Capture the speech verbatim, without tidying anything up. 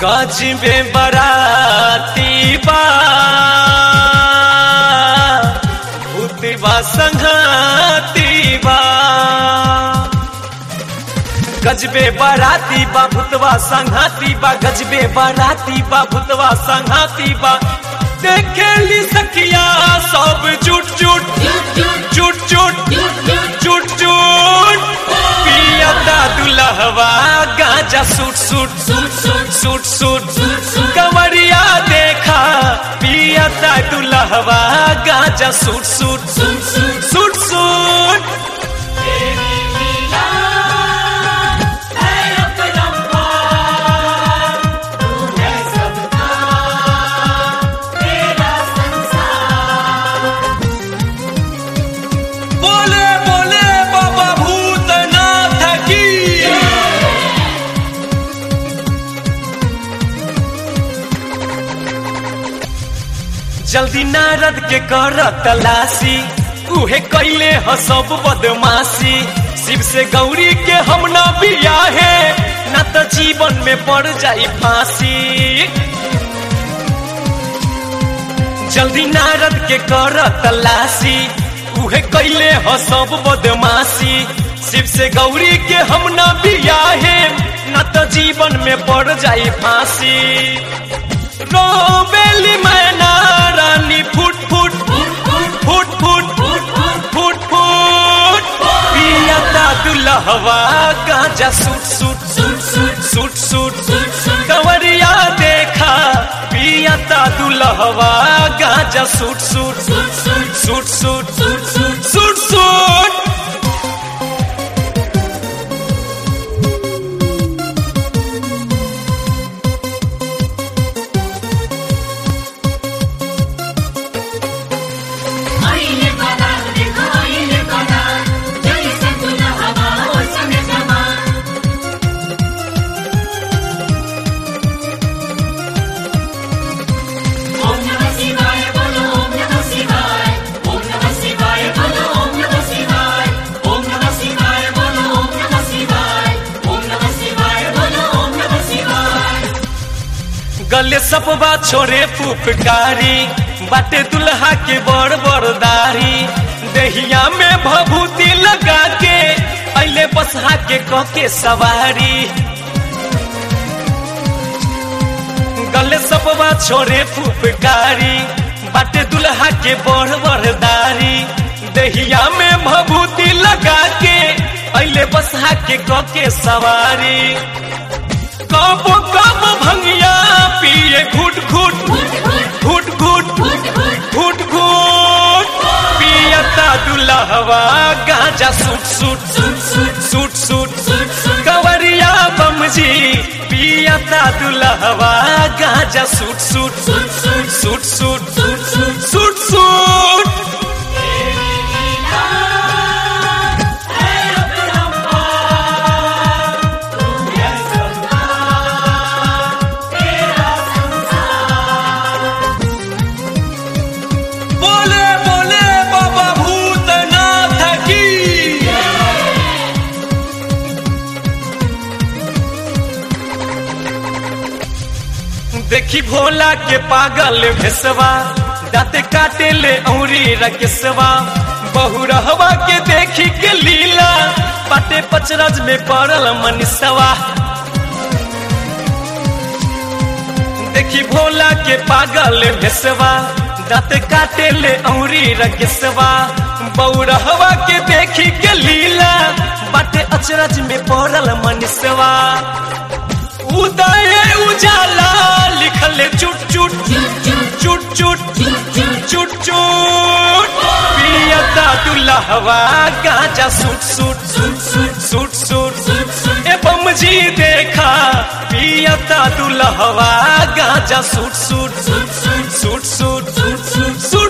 गजबे बराती बा भूतवा संघाती बा गजबे बराती बा भूतवा संघाती बा गजबे बराती बा भूतवा संघाती बा देखेली सखिया सब जुट जुट जुट जुट जुट जुट पियता दुल्हवा गांजा सूट सूट सूट सूट कंवरिया देखा पियता दुल्हवा गांजा सूट सूट सूट सूट जल्दी नारद के कर तलाशी उहे कैले ह सब बदमाशी शिव से गौरी के हम न बियाहे न तो जीवन में पड़ जाई फांसी जल्दी नारद के कर तलाशी उहे कैले ह सब बदमाशी शिव से गौरी के हम न बियाहे न तो जीवन में पड़ जाई फांसी रोबेली मैना रानी फुट फुट फुट फुट फुट फुट पियता दुल्हवा गांजा सूट सूट सूट सूट कंवरिया देखा पियता दुल्हवा गांजा सूट सूट सूट सूट सूट सूट गले सपवा छोड़े फुफकारी बाटे दुल्हा के बड़ बड़ दाढ़ी देहिया में भभूति लगा के अइले बसहा के कह के सवारी गले सपवा छोड़े फुफकारी बाटे दुल्हा के बड़ बड़ दाढ़ी देहिया में भभूति लगा के अइले बसहा के कह के सवारी कब कब भंगिया पिए घुट घुट घुट घुट घुट घुट पियता दुल्हवा गांजा सूट सूट सूट सूट कंवरिया बमजी पियता दुल्हवा गांजा सूट सूट सूट सूट सूट सूट देखी भोला के पागल भेसवा दाँत काटे ले औरी रकेसवा बहुरहवा के देखी के लीला पाटे पचरज में पड़ल मनीषवा देखी भोला के पागल भेसवा दाँत काटे ले औरी रकेसवा बहुरहवा के देखी के लीला पाटे अचरज में पड़ल मनीषवा उदय उजाला लिखले चुट चुट चुट चुट चुट चुट पियता दुल्हवा गांजा सूट सूट सूट सूट ए बमजी देखा पियता दुल्हवा गांजा सूट सूट सूट सूट सूट